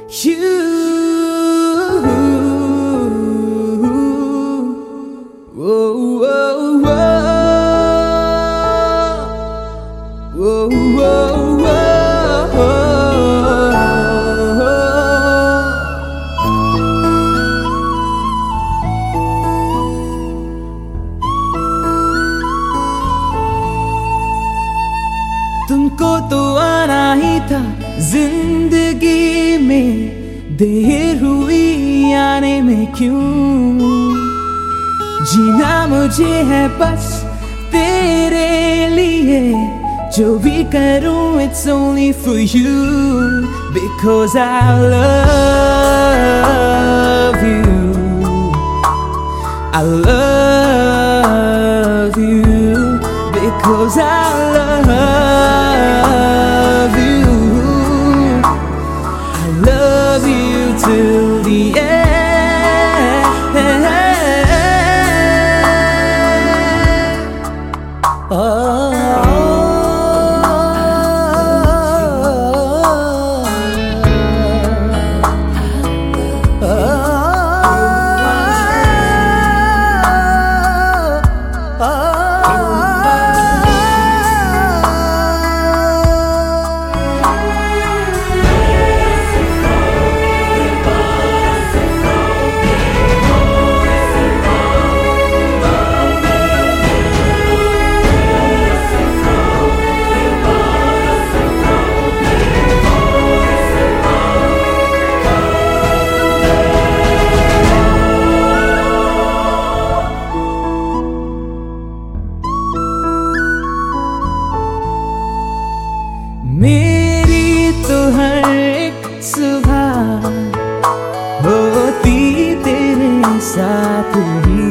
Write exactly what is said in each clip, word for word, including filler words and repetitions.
you. Whoa, whoa, whoa. Whoa, whoa, whoa. तुमको तो आना ही था जिंदगी में, देर हुई आने में क्यों? जीना मुझे है बस तेरे लिए, जो भी करूं it's only for you, because I love you, I love you, because I love you, I love you till the end. Oh. मेरी तो हर एक सुबह होती तेरे साथ ही,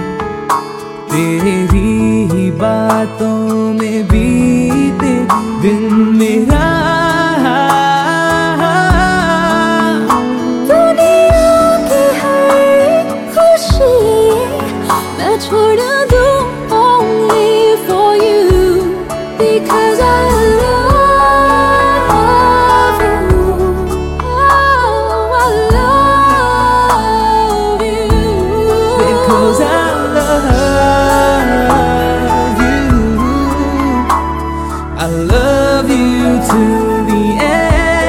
तेरी ही बातों में बीते दिन मेरा। दुनिया की हर एक खुशी मैं छोड़ दूं only for you, because I because I love you, I love you till the end.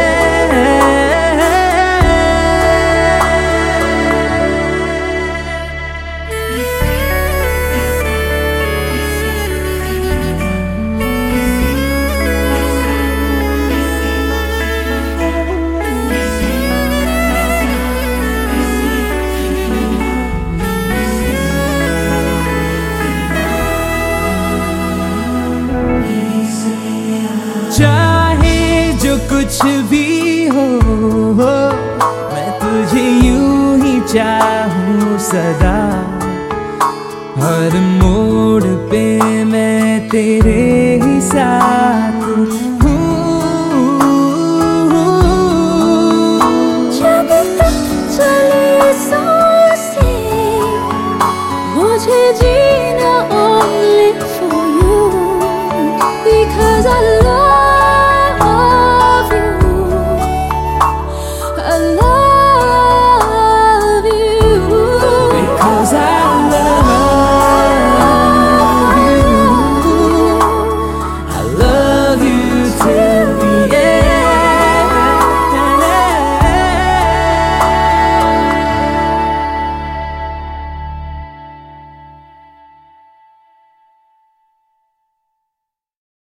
चाहे जो कुछ भी हो, मैं तुझे यूं ही चाहूं सदा, हर मोड़ पे मैं तेरे ही साथ।